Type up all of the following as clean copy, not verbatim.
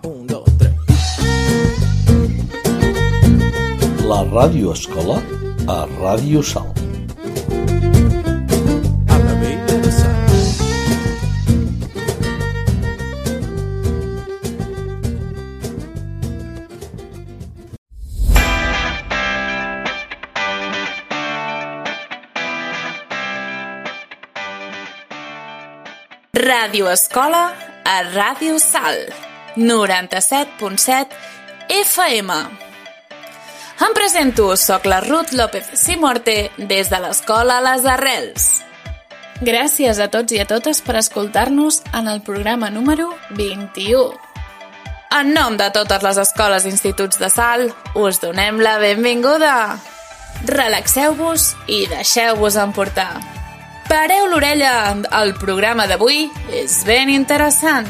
1, 2, 3. La Ràdio Escola a Ràdio Sal. A la vella de Sal. Ràdio Escola a Ràdio Sal, 97.7 FM. Em presento, soc la Ruth López Simorte, des de l'Escola Les Arrels. Gràcies a tots i a totes per escoltar-nos en el programa número 21. En nom de totes les escoles i instituts de Sal, us donem la benvinguda. Relaxeu-vos i deixeu-vos emportar. Pareu l'orella, el programa d'avui és ben interessant.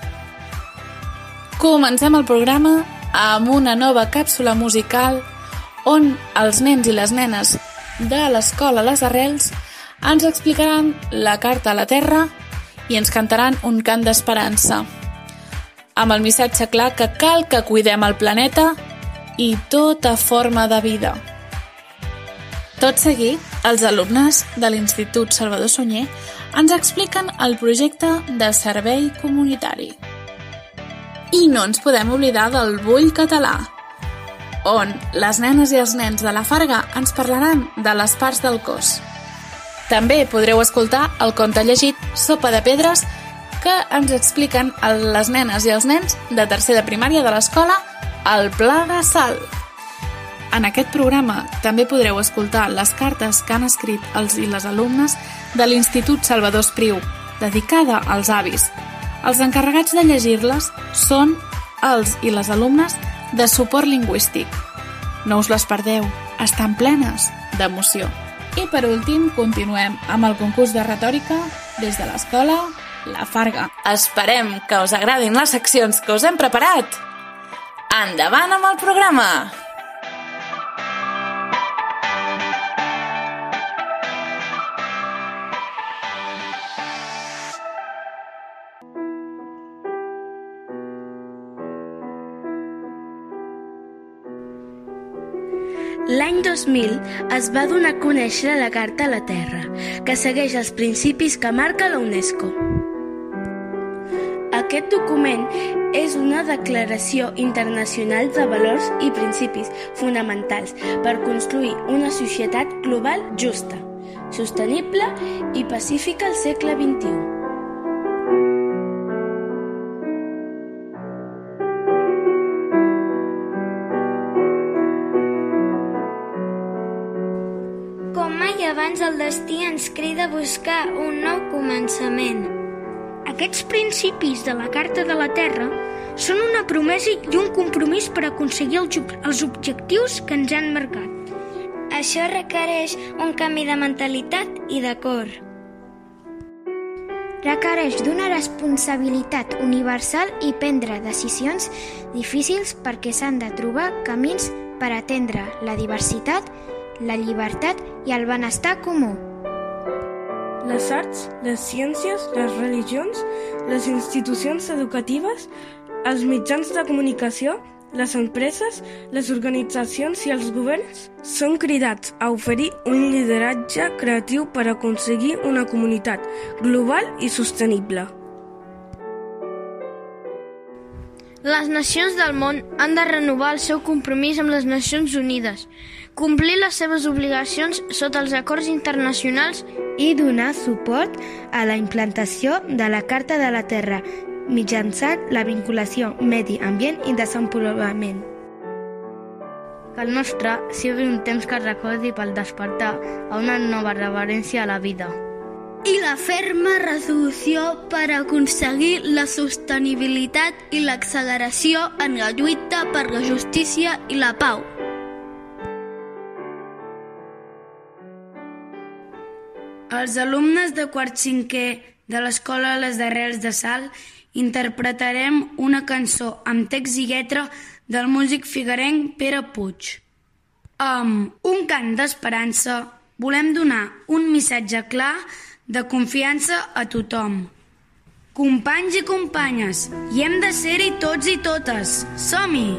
Comencem el programa amb una nova càpsula musical on els nens i les nenes de l'Escola Les Arrels ens explicaran la carta a la Terra i ens cantaran un cant d'esperança, amb el missatge clar que cal que cuidem el planeta i tota forma de vida. Tot seguit, els alumnes de l'Institut Salvador Sunyer ens expliquen el projecte de servei comunitari. I no ens podem oblidar del Bull Català, on les nenes i els nens de la Farga ens parlaran de les parts del cos. També podreu escoltar el conte llegit Sopa de Pedres, que ens expliquen les nenes i els nens de tercer de primària de l'escola El Pla de Sal. En aquest programa també podreu escoltar les cartes que han escrit els i les alumnes de l'Institut Salvador Espriu, dedicada als avis. Els encarregats de llegir-les són els i les alumnes de suport lingüístic. No us les perdeu, estan plenes d'emoció. I per últim, continuem amb el concurs de retòrica des de l'escola La Farga. Esperem que us agradin les seccions que us hem preparat. Endavant amb el programa! L'any 2000 es va donar a conèixer la Carta a la Terra, que segueix els principis que marca la UNESCO. Aquest document és una declaració internacional de valors i principis fonamentals per construir una societat global justa, sostenible i pacífica al segle XXI. Abans el destí ens crida a buscar un nou començament. Aquests principis de la Carta de la Terra són una promesa i un compromís per aconseguir els objectius que ens han marcat. Això requereix un canvi de mentalitat i de cor. Requereix d'una responsabilitat universal i prendre decisions difícils perquè s'han de trobar camins per atendre la diversitat, la llibertat i el benestar comú. Les arts, les ciències, les religions, les institucions educatives, els mitjans de comunicació, les empreses, les organitzacions i els governs són cridats a oferir un lideratge creatiu per aconseguir una comunitat global i sostenible. Les nacions del món han de renovar el seu compromís amb les Nacions Unides, complir les seves obligacions sota els acords internacionals i donar suport a la implantació de la Carta de la Terra mitjançant la vinculació medi ambient i desenvolupament. Que el nostre sigui un temps que recordi pel despertar a una nova reverència a la vida. I la ferma resolució per aconseguir la sostenibilitat i l'acceleració en la lluita per la justícia i la pau. Els alumnes de quart cinquè de l'Escola Les Arrels de Sal interpretarem una cançó amb text i lletra del músic figuerenc Pere Puig. Amb un cant d'esperança volem donar un missatge clar de confiança a tothom. companys i companyes, i hem de ser-hi tots i totes. Som-hi!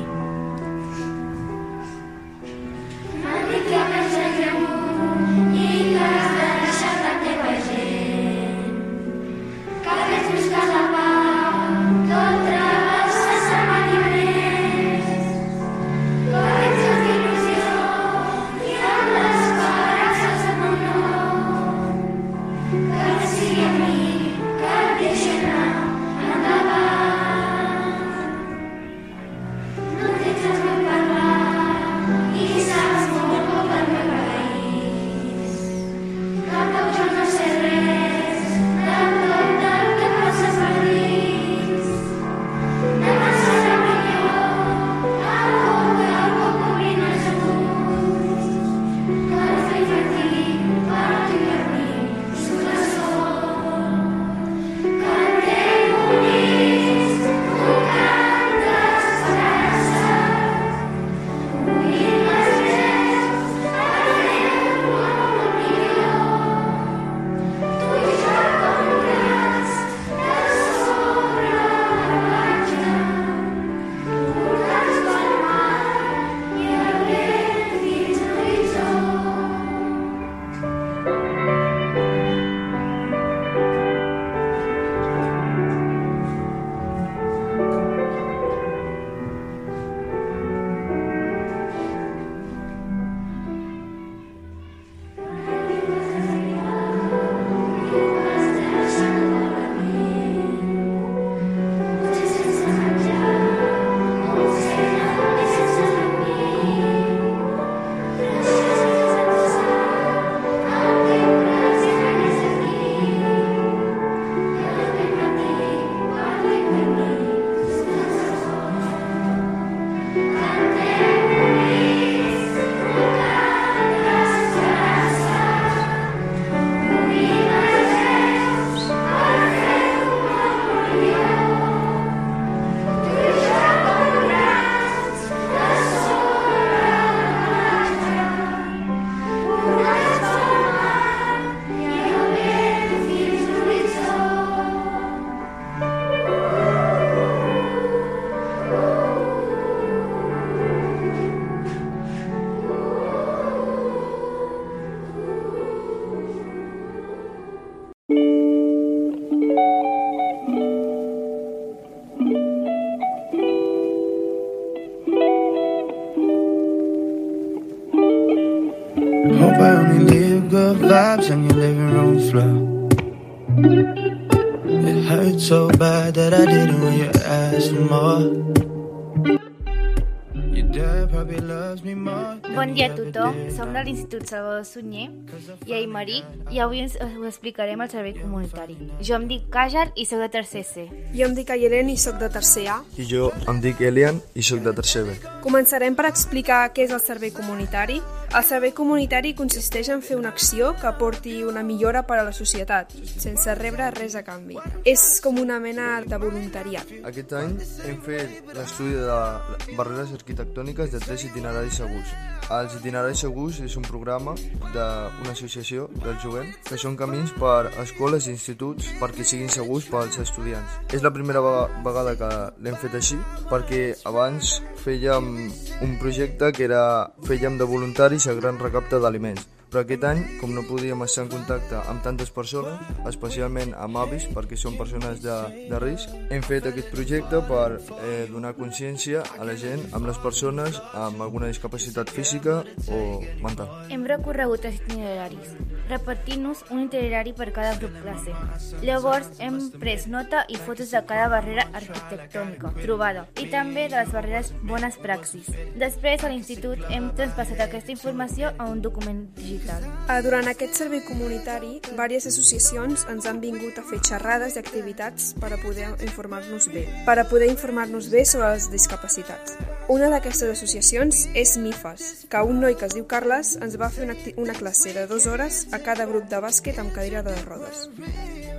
Hope I only live good vibes on your living room floor. It hurt so bad that I didn't want your ass for more. Your dad probably loves me more. Bon dia a tothom, som de l'Institut Salvador Sunyer i Aymeric i avui us explicarem el servei comunitari. Jo em dic Kajar i soc de tercer C. Jo em dic Ayelen i soc de tercer A. I jo em dic Elian i soc de tercer B. Començarem per explicar què és el servei comunitari. El servei comunitari consisteix en fer una acció que aporti una millora per a la societat, sense rebre res a canvi. És com una mena de voluntariat. Aquest any hem fet l'estudi de barreres arquitectòniques de 3 itineraris segurs. Els itineraris segurs és un programa d'una associació del jovent que són camins per escoles i instituts perquè siguin segurs pels estudiants. És la primera vegada que l'hem fet així perquè abans fèiem un projecte que fèiem de voluntaris a gran recapte d'aliments. Però aquest any, com no podíem estar en contacte amb tantes persones, especialment amb avis, perquè són persones de risc, hem fet aquest projecte per donar consciència a la gent, amb les persones amb alguna discapacitat física o mental. Hem recorregut els itineraris, repartint-nos un itinerari per cada grup classe. Llavors hem pres nota i fotos de cada barrera arquitectònica trobada i també de les barreres bones praxis. Després, a l'institut, hem traspassat aquesta informació a un document digital. Durant aquest servei comunitari, diverses associacions ens han vingut a fer xerrades i activitats per a poder informar-nos bé sobre les discapacitats. Una d'aquestes associacions és MIFAS, que un noi que es diu Carles ens va fer una classe de 2 hores a cada grup de bàsquet amb cadira de rodes.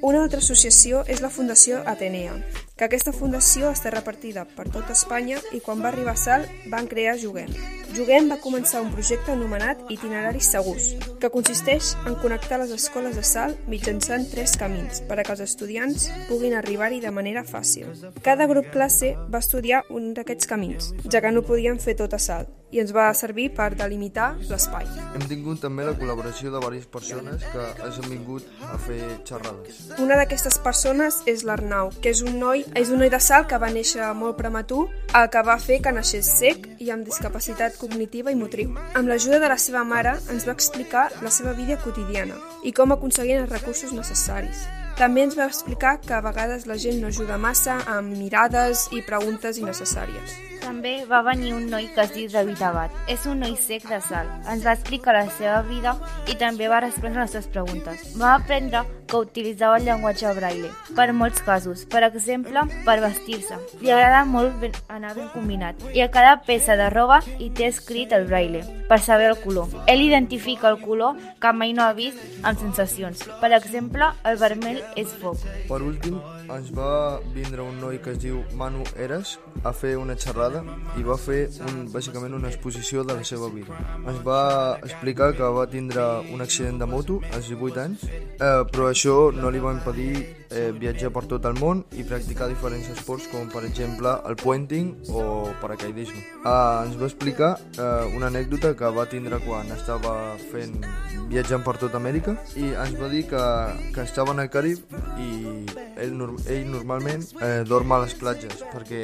Una altra associació és la Fundació Atenea, que aquesta fundació està repartida per tot Espanya i quan va arribar a Salt van crear Juguem. Juguem va començar un projecte anomenat Itineraris Segurs, que consisteix en connectar les escoles de Salt mitjançant 3 camins per a que els estudiants puguin arribar-hi de manera fàcil. Cada grup classe va estudiar un d'aquests camins, ja que no podien fer tot a Salt, i ens va servir per delimitar l'espai. Hem tingut també la col·laboració de diverses persones que han vingut a fer xerrades. Una d'aquestes persones és l'Arnau, que és un noi de Salt que va néixer molt prematur, el que va fer que naixés cec i amb discapacitat cognitiva i motriu. Amb l'ajuda de la seva mare ens va explicar la seva vida quotidiana i com aconseguien els recursos necessaris. També ens va explicar que a vegades la gent no ajuda massa amb mirades i preguntes innecessàries. També va venir un noi que es diu David Abad. És un noi cec de Salt. Ens va explicar la seva vida i també va respondre les nostres preguntes. Va aprendre que utilitzava el llenguatge braille per molts casos, per exemple, per vestir-se. Li agrada molt anar ben combinat i a cada peça de roba hi té escrit el braille per saber el color. Ell identifica el color que mai no ha vist amb sensacions. Per exemple, el vermell és foc. Per últim, ens va vindre un noi que es diu Manu Eres a fer una xerrada i va fer bàsicament una exposició de la seva vida. Ens va explicar que va tindre un accident de moto als 18 anys, però això no li va impedir viatjar per tot el món i practicar diferents esports com per exemple el puenting o paracaidisme. Ens va explicar una anècdota que va tindre quan estava viatjant per tot Amèrica i ens va dir que estava en el Carib i ell normalment dorm a les platges perquè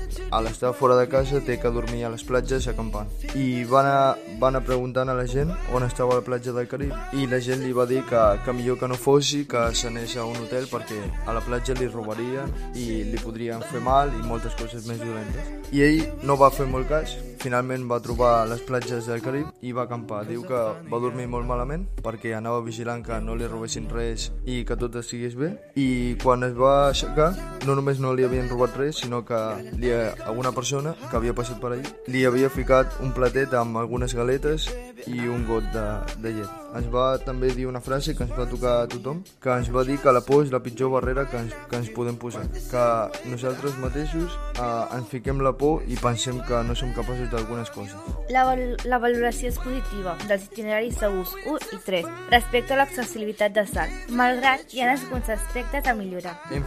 a l'estar fora de casa té que dormir a les platges acampant. I va anar preguntant a la gent on estava la platja del Carib i la gent li va dir que millor que no fossi, que s'anés a un hotel perquè a la platja li robarien i li podrien fer mal i moltes coses més violentes. I ell no va fer molt cas, finalment va trobar les platges del Carib i va acampar. Diu que va dormir molt malament perquè anava vigilant que no li robessin res i que tot estigués bé, i quan es va aixecar no només no li havien robat res, sinó que alguna persona que havia passat per allà li havia ficat un platet amb algunes galetes i un got de llet. Ens va també dir una frase que ens va tocar a tothom, que ens va dir que la por és la pitjor barrera que ens podem posar, que nosaltres mateixos ens fiquem la por i pensem que no som capaços d'algunes coses. La valoració és positiva dels itineraris segurs 1 i 3 respecte a l'accessibilitat de Salt, malgrat hi ha alguns aspectes a millorar. Hem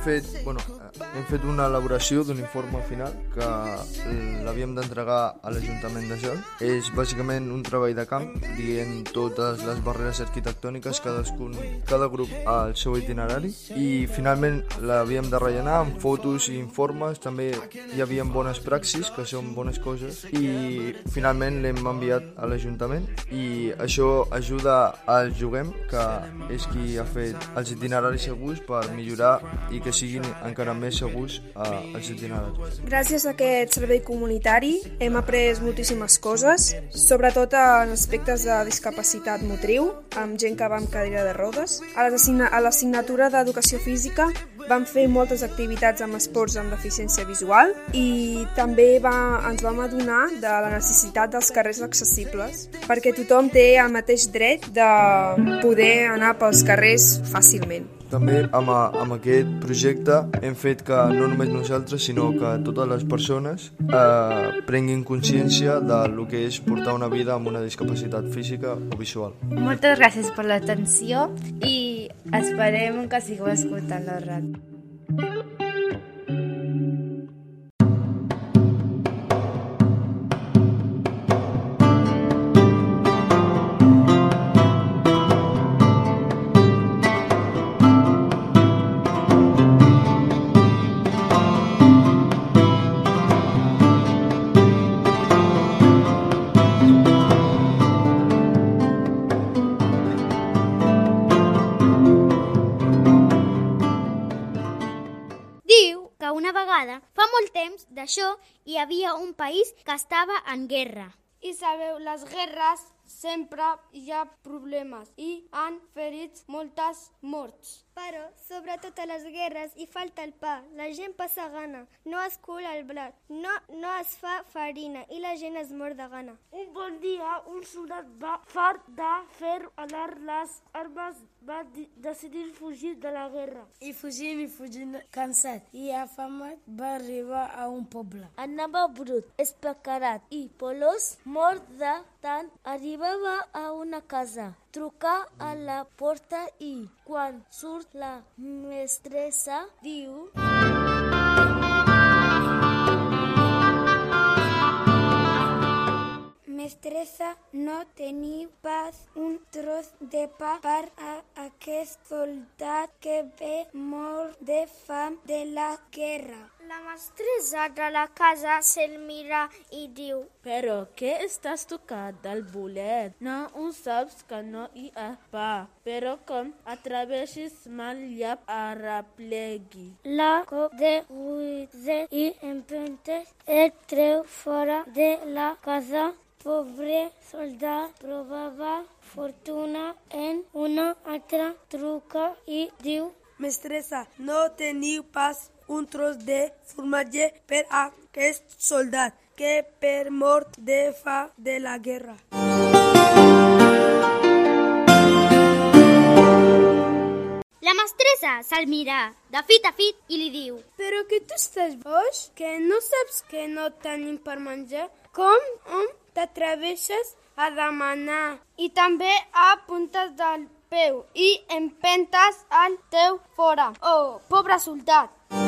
fet una elaboració d'un informe final que l'havíem d'entregar a l'Ajuntament de Salt. És bàsicament un treball de camp dient totes les barreres arquitectòniques, cada grup al seu itinerari, i finalment l'havíem de rellenar amb fotos i informes. També hi havia bones praxis, que són bones coses, i finalment l'hem enviat a l'Ajuntament i això ajuda al Juguem, que és qui ha fet els itineraris segurs, per millorar i que siguin encara més segurs els itineraris. Gràcies a aquest servei comunitari hem après moltíssimes coses, sobretot en aspectes de discapacitat motriu, amb gent que va amb cadira de rodes. A l'assignatura d'Educació Física vam fer moltes activitats amb esports amb deficiència visual i també ens vam adonar de la necessitat dels carrers accessibles, perquè tothom té el mateix dret de poder anar pels carrers fàcilment. També amb aquest projecte hem fet que no només nosaltres, sinó que totes les persones prenguin consciència del que és portar una vida amb una discapacitat física o visual. Moltes gràcies per l'atenció i esperem que sigueu escoltant la ràdio. Fa molt temps d'això hi havia un país que estava en guerra. I sabeu, les guerres sempre hi ha problemes i han ferit moltes morts. Però, sobretot a les guerres, hi falta el pa, la gent passa gana, no es cura el blat, no es fa farina i la gent es mor de gana. Un bon dia, un soldat fart de fer anar les armes va decidir fugir de la guerra. I fugint, cansat i afamat, va arribar a un poble. Anava brut, especarat i polos, mort de tant, arribava a una casa. Truca a la porta i, quan surt la mestressa, diu... Mestressa, no teniu pas un tros de pa per a aquest soldat que ve mort de fam de la guerra. La mestressa de la casa se'l mira i diu: Però què estàs tocat del bolet? No ho saps que no hi ha pa, però com atreveixis mal llap a replegui. La cop de buidet i empentes el treu fora de la casa. Pobre soldat provava fortuna en una altra truca i diu: Mestressa, no teniu pas un tros de formatge per a aquest soldat que per mort de fa de la guerra. La mestressa se'l mira de fit a fit i li diu: Però que tu estàs boig? Que no saps que no tenim per menjar? Com t'atreveixes a demanar? I també a puntes del peu i empentes el teu fora. Oh, pobre soldat!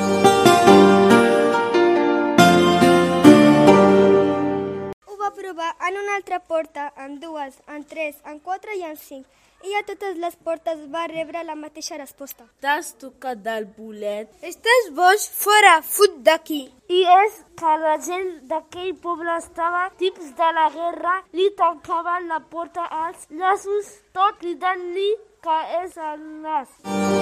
Ho va provar en una altra porta, en dues, en tres, en quatre i en cinc. I a totes les portes va rebre la mateixa resposta. T'has tocat del bolet? Estàs boig? Fora, fut d'aquí! I és que la gent d'aquell poble estava tips de la guerra, li tancaven la porta als llaços, tot cridant-li que és el nas.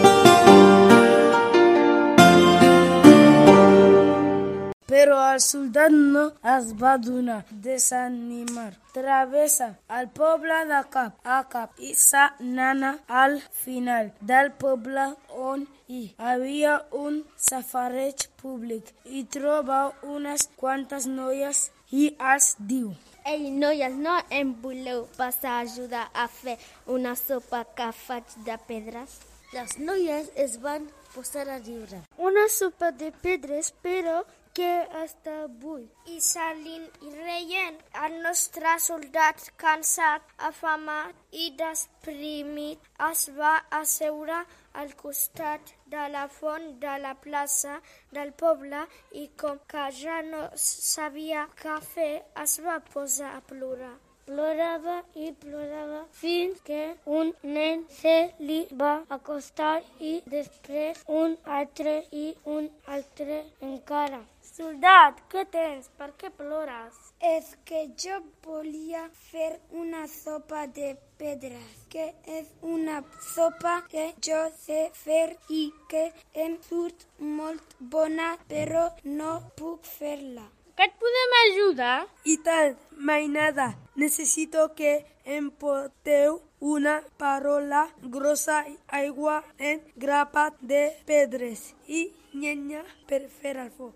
Però el soldat no es va donar desanimar. Travessa el poble de cap a cap i s'anà al final del poble on hi havia un safareig públic i troba unes quantes noies i els diu: Ei, noies, no em voleu passar a ajudar a fer una sopa que faig de pedres? Les noies es van posar a riure. Una sopa de pedres, però que està buit. I salint i reient, el nostre soldat, cansat, afamat i desprimit, es va asseure al costat de la font de la plaça del poble i com que ja no sabia què fer, es va posar a plorar. Plorava i plorava fins que un nen se li va acostar i després un altre i un altre encara. Soldat, què tens? Per què plores? És que jo volia fer una sopa de pedres, que és una sopa que jo sé fer i que em surt molt bona, però no puc fer-la. Que et podem ajudar? I tant, mainada. Necessito que em porteu una parola grossa, aigua en grapat de pedres i llenya per fer el foc.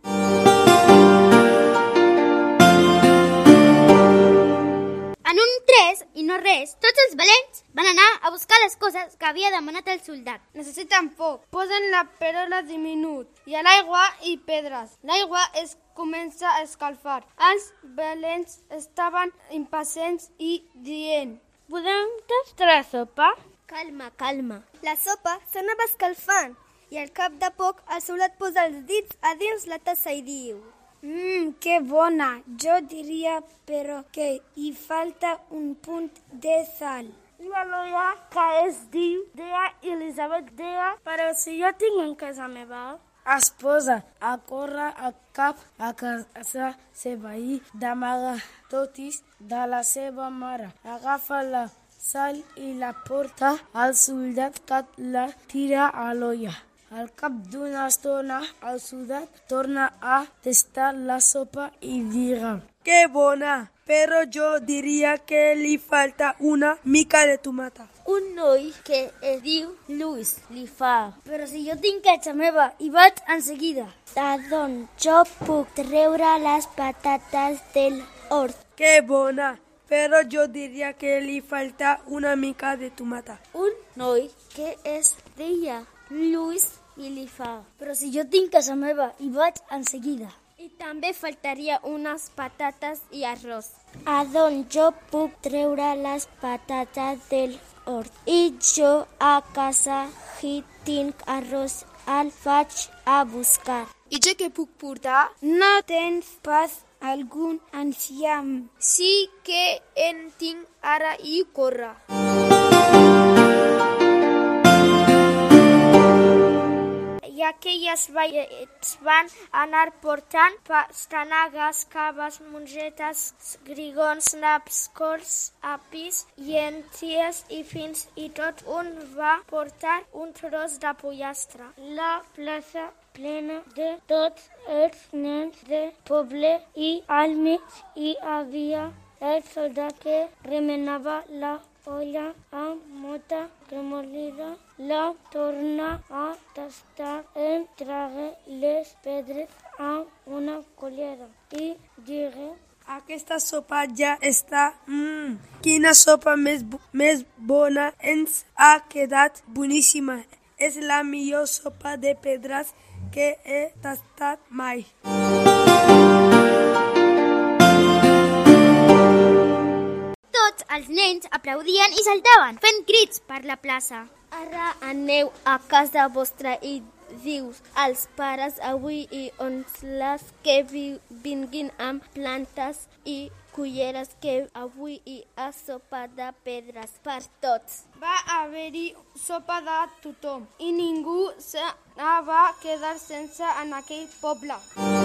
En un tres i no res, tots els valents van anar a buscar les coses que havia demanat el soldat. Necessiten foc, posen la perola diminut i a l'aigua i pedres. L'aigua es comença a escalfar. Els valents estaven impacients i dient: Podem tastar la sopa? Calma, calma. La sopa s'anava escalfant i al cap de poc el soldat posa els dits a dins la tassa i diu: que bona! Jo diria, però, que hi falta un punt de sal. La noia que es diu Dea Elisabet Dea, però si jo tinc en casa meva, es posa a córrer a cap a casa seva i d'amagar totis de la seva mare. Agafa la sal i la porta al soldat que la tira a l'olla. Al cap d'una estona, el soldat torna a tastar la sopa i dirà: ¡Qué bona! Però jo diria que li falta una mica de tomata. Un noi que es diu Lluís li fa: però si jo tinc casa meva i vaig en seguida. D'on jo puc treure les patates del hort. ¡Qué bona! Però jo diria que li falta una mica de tomata. Un noi que es deia Lluís i li fa: però si jo tinc casa meva i vaig en seguida. I també faltaria unes patates i arròs. D'on jo puc treure les patates del hort. I jo a casa hi tinc arròs, el faig a buscar. I jo què puc portar? No tens pas algun enciam? Sí que en tinc ara i corre. I aquelles veiets van anar portant pastanagues, caves, mongetes, grigons, naps, cols, apis, llenties i fins i tot un va portar un tros de pollastre. La plaça plena de tots els nens del poble i al mig hi havia el soldat que remenava la olla amb molta tremolida, la torna a tastar, entregue les pedres amb una cullera i digué: aquesta sopa ja està. Quina sopa més bona, ens ha quedat boníssima. És la millor sopa de pedres que he tastat mai. Tots els nens aplaudien i saltaven, fent crits per la plaça. Ara aneu a casa vostra i dius als pares avui i les que vinguin amb plantes i culleres que avui hi ha sopa de pedres per tots. Va haver-hi sopa de tothom i ningú se va quedar sense en aquell poble.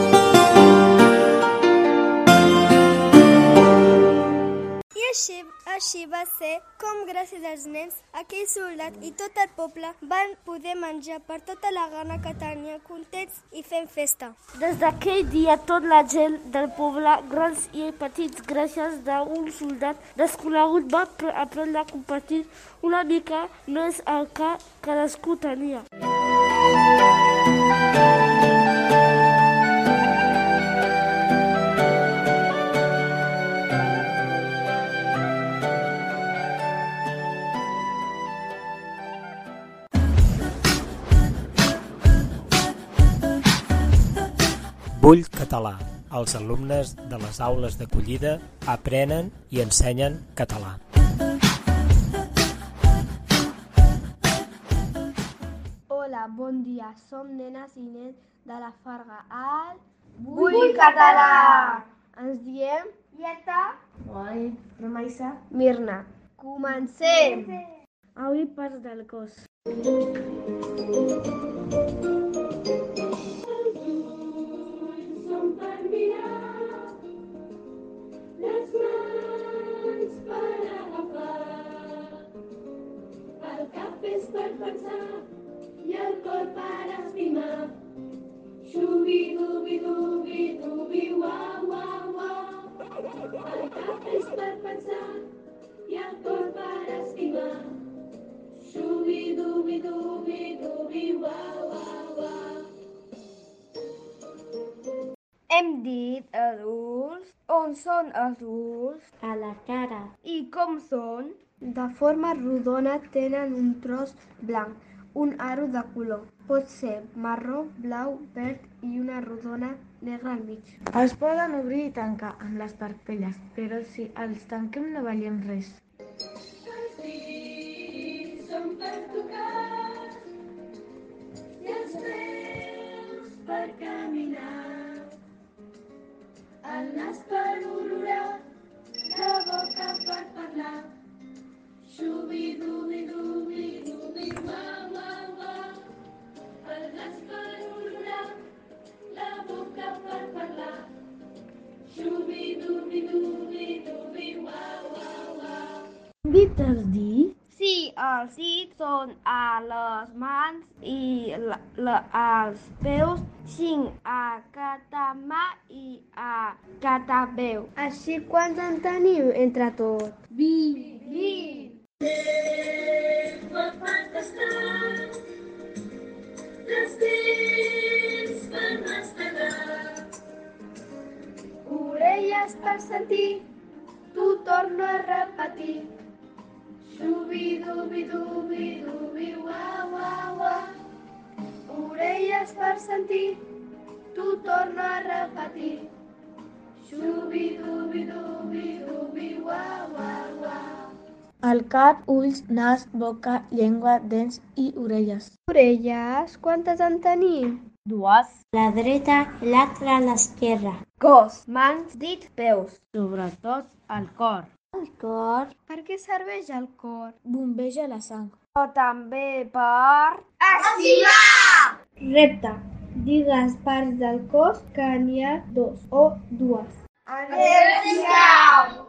I així va ser com, gràcies als nens, aquell soldat i tot el poble van poder menjar per tota la gana que tenia, contents i fent festa. Des d'aquell dia, tota la gent del poble, grans i petits, gràcies d'un soldat desconegut, va aprendre a compartir una mica més el que cadascú tenia. Bull català. Els alumnes de les aules d'acollida aprenen i ensenyen català. Hola, bon dia. Som nenes i nens de la Farga al Bull català. Ens diem Ieta, Ramaisa, Mirna. Comencem! Avui pas del cos. Les mans per agafar, el cap és per pensar i el cor per estimar. Xubi-dubi-dubi-dubi, uau-uau-uau. El cap és per pensar i el cor per estimar. Xubi-dubi-dubi-dubi, uau-uau-uau. Hem dit adults. On són els ulls? A la cara. I com són? De forma rodona, tenen un tros blanc, un aro de color. Pot ser marró, blau, verd i una rodona negra al mig. Els poden obrir i tancar amb les parpelles, però si els tanquem no veiem res. Els dits són per tocar i els peus per caminar. El nas per olorar, la boca per parlar. Xubi-dubi-dubi-dubi, uau-uau-uau. El nas per olorar, la boca per parlar. Xubi-dubi-dubi-dubi, uau-uau-uau. Dit els dits? Sí, els dits són a les mans i als peus, 5 a cada mà i a cada peu. Així quants en tenim entre tots? 20. Les dents per mastegar, Orelles per sentir, t'ho torno a repetir. Xubi-dubi-dubi-dubi, ua-ua-ua. Orelles per sentir, t'ho torno a repetir. Xubi-dubi-dubi-dubi, ua-ua-ua. El cap, ulls, nas, boca, llengua, dents i orelles. Orelles, quantes en tenim? 2. La dreta, l'altra a l'esquerra. Cos, mans, dits, peus. Sobretot el cor. El cor? Per què serveix el cor? Bombeja la sang. O també per... estimar! Repte. Digues parts del cos que n'hi ha 2 o 2. Adéu-siau!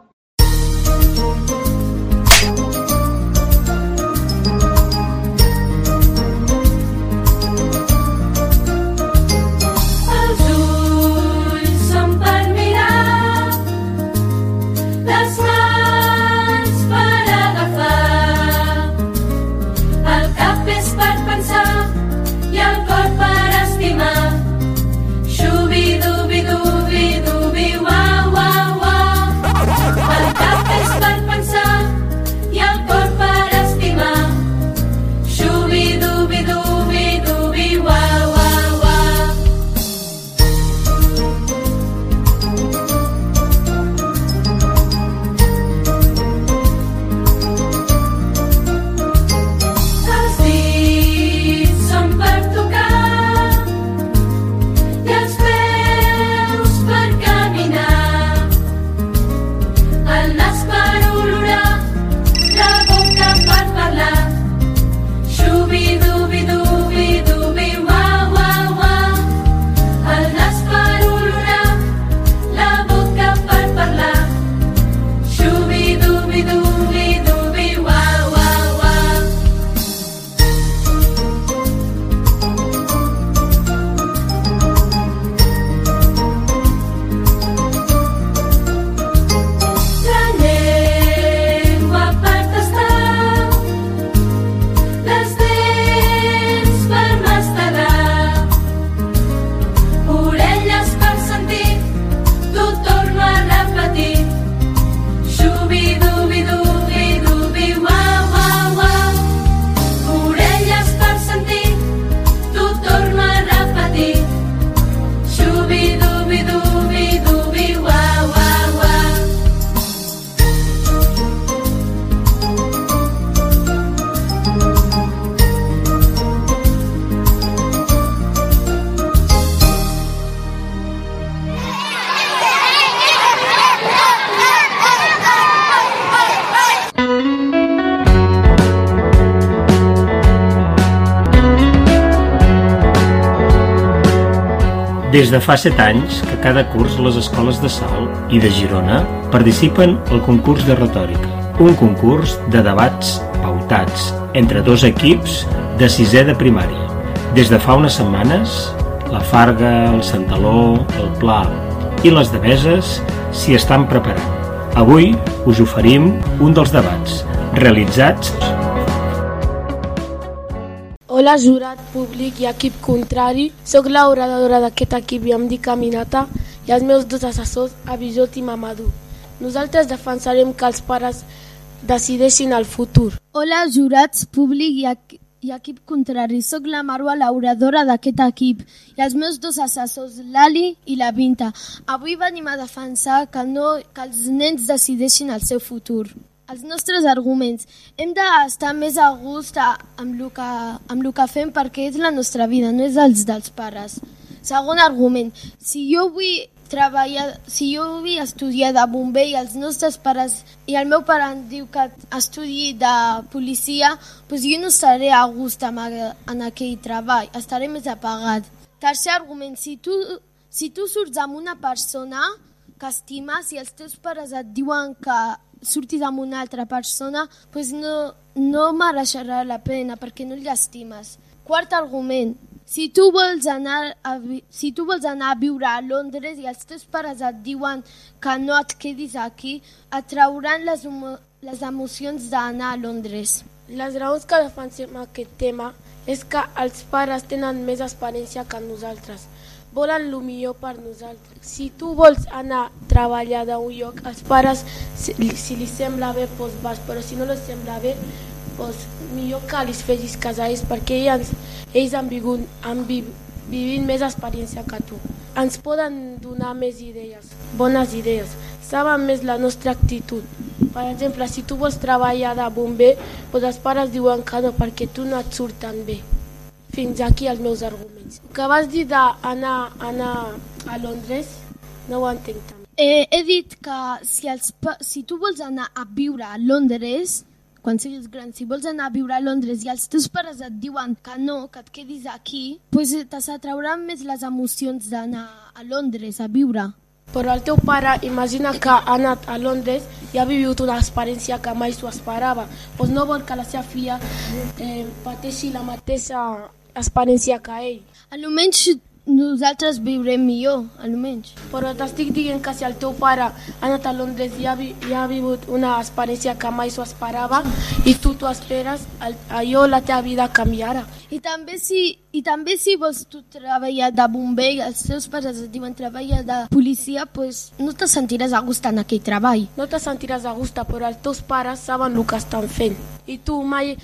Els ulls són per mirar, les mans per agafar, el cap és per pensar i el cor per estimar. Xubi-dubi-dubi-dubi, ua-ua-ua. El cap és per pensar i el cor per estimar. Xubi-dubi-dubi-dubi, ua-ua-ua. Els dits són per tocar i els peus per caminar, el nas per olorar, la boca per parlar. Xubi-dubi-dubi-dubi, ua-ua-ua. El nas per olorar, la boca per parlar. Xubi-dubi-dubi-dubi, ua-ua-ua. La llengua per tastar, les dents per mastegar, orelles per sentir, t'ho torno a repetir. Xubi-dubi-dubi-dubi, ua-ua-ua. Orelles per sentir, t'ho torno a repetir. Xubi-dubi-dubi-dubi, ua-ua-ua. Des de fa 7 anys que cada curs les escoles de Salt i de Girona participen al concurs de retòrica, un concurs de debats pautats entre 2 equips de 6è de primària. Des de fa unes setmanes, la Farga, el Santaló, el Pla i les Deveses s'hi estan preparant. Avui us oferim un dels debats, realitzats... Hola, jurat públic i equip contrari. Soc l'oradora d'aquest equip i em dic Aminata i els meus 2 assessors, Abijot i Mamadou. Nosaltres defensarem que els pares decideixin el futur. Hola, jurats públic i equip contrari. Soc la Marwa, l'oradora d'aquest equip i els meus 2 assessors, l'Ali i la Binta. Avui venim a defensar que els nens decideixin el seu futur. Els nostres arguments. Hem d'estar més a gust amb el que fem perquè és la nostra vida, no és els dels pares. Segon argument. Si jo vull estudiar de bomber i els nostres pares i el meu pare em diu que estudiï de policia, doncs jo no estaré a gust en aquell treball, estaré més apagat. Tercer argument. Si tu surts amb una persona que estimes i els teus pares et diuen que surtis amb una altra persona, doncs no mereixerà la pena perquè no el llastimes. Quart argument, si tu vols anar a viure a Londres i els teus pares et diuen que no et quedis aquí, et trauran les emocions d'anar a Londres. Les raons que defensem aquest tema és que els pares tenen més experiència que nosaltres. Volen el millor per nosaltres. Si tu vols anar a treballar d'un lloc, els pares, si li sembla bé, doncs vas, però si no li sembla bé, doncs millor que li facis cas a ells, perquè ells han vivit més experiència que tu. Ens poden donar més idees, bones idees, saben més la nostra actitud. Per exemple, si tu vols treballar de bomber, doncs els pares diuen que no, perquè tu no et surt tan bé. Fins aquí els meus arguments. El que vas dir d'anar a Londres, no ho entenc tant. He dit que si tu vols anar a viure a Londres, quan siguis gran, si vols anar a viure a Londres i els teus pares et diuen que no, que et quedis aquí, doncs t'atrauran més les emocions d'anar a Londres a viure. Però el teu pare, imagina que ha anat a Londres i ha viscut una experiència que mai s'ho esperava. Doncs no vol que la seva filla pateixi la mateixa experiència que ell. Almenys nosaltres viurem millor, almenys. Però t'estic dient que si el teu pare ha anat a Londres i ha viscut una experiència que mai s'ho esperava i tu t'ho esperes, allò la teva vida canviarà. I també si vols tu treballar de bomber i els teus pares et diuen treballar de policia, doncs no te sentiràs a gust en aquell treball. No te sentiràs a gust, però els teus pares saben el que estan fent. I tu mai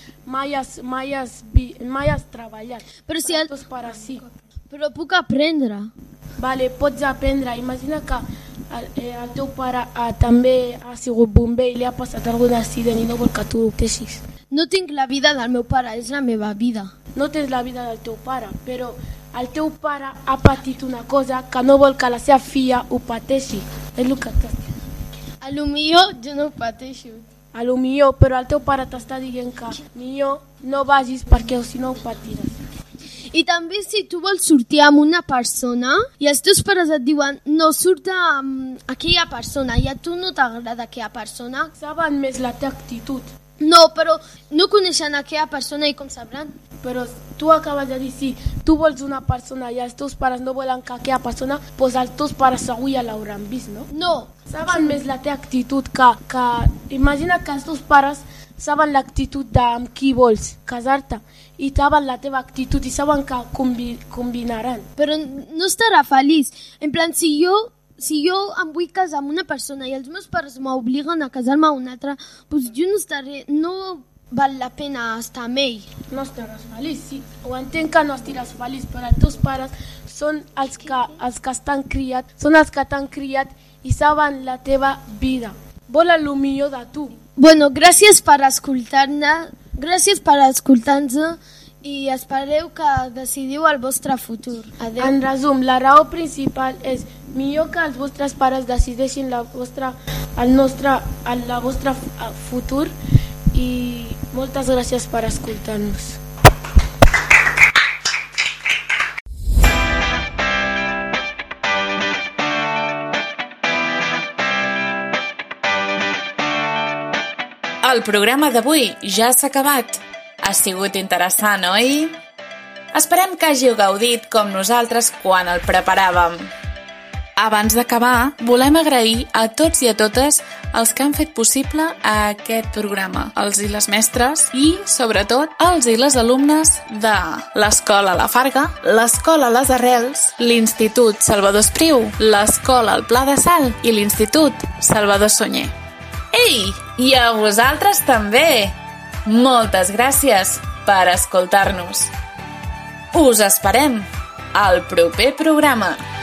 has treballat. Però si els teus pares sí. Però puc aprendre. Vale, pots aprendre. Imagina que el teu pare també ha sigut bomber i li ha passat algun accident i no vol que tu ho deixis. No tinc la vida del meu pare, és la meva vida. No tens la vida del teu pare, però el teu pare ha patit una cosa que no vol que la seva filla ho pateixi. És el que t'està dient. A lo millor jo no ho pateixo. A lo millor, però el teu pare t'està dient que millor no vagis perquè si no ho patiràs. I també si tu vols sortir amb una persona i els teus pares et diuen no, surt amb aquella persona i a tu no t'agrada aquella persona, saben més la teva actitud. No, però no coneixen aquella persona i com sabran? Però tu acabes de dir, si tu vols una persona i els teus pares no volen que aquella persona, doncs els teus pares segur ja l'hauran vist, no? No. Saben més la teva actitud que... Imagina que els teus pares saben l'actitud amb qui vols casar-te i saben la teva actitud i saben que combinaran. Però no estarà feliç. En plan, si jo em vull casar amb una persona i els meus pares m'obliguen a casar-me amb una altra, doncs jo no val la pena estar amb ell. No estaràs feliç, sí. Ho entenc que no estaràs feliç, però els teus pares són els que estan criats, són els que t'han criat i saben la teva vida. Volen el millor de tu. Bueno, gràcies per escoltar-nos i espereu que decidiu el vostre futur. Adéu. En resum, la raó principal és millor que els vostres pares decideixin el vostre futur i moltes gràcies per escoltar-nos. El programa d'avui ja s'ha acabat. Ha sigut interessant, oi? Esperem que hàgiu gaudit com nosaltres quan el preparàvem. Abans d'acabar, volem agrair a tots i a totes els que han fet possible aquest programa, els i les mestres i, sobretot, els i les alumnes de l'Escola La Farga, l'Escola Les Arrels, l'Institut Salvador Espriu, l'Escola El Pla de Sal i l'Institut Salvador Sunyer. Ei, i a vosaltres també! Moltes gràcies per escoltar-nos. Us esperem al proper programa.